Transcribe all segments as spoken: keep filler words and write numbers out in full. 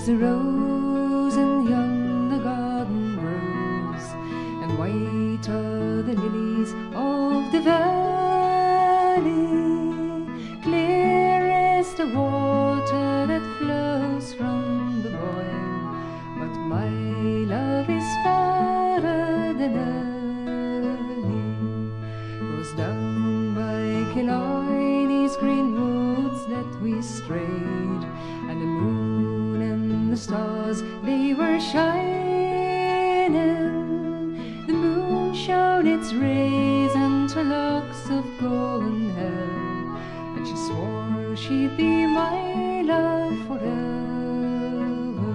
is the rose, and young the garden grows, and white are the lilies of the valley. Clear is the water that flows from the boil, but my love is fairer than early. 'Twas down by Killarney's green woods that we strayed, and the moon and the stars, they were shining. The moon shone its rays into locks of golden hair, and she swore she'd be my love forever.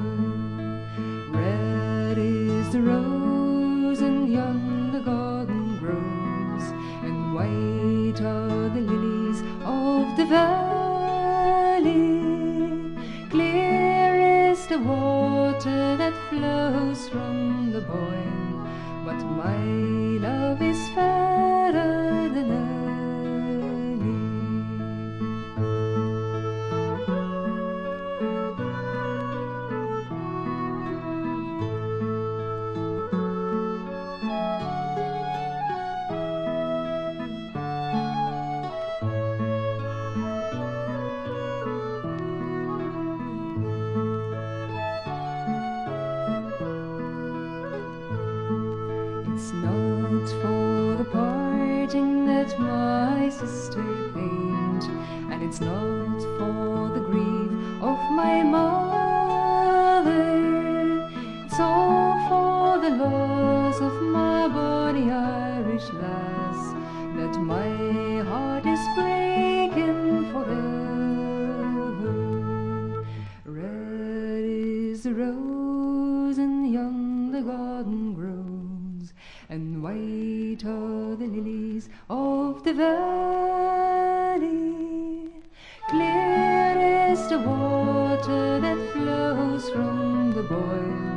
Red is the rose, and young the garden grows, and white are the lilies of the valley. Clear is the water that flows from the boil, but my love is fairer than early. It's not for the parting that my sister paid, and it's not for the grief of my mother. It's all for the loss of my bonny Irish lass, that my heart is breaking forever. Red is the rose, and young the garden grows, and white are the lilies of the valley. Clear is the water that flows from the boil,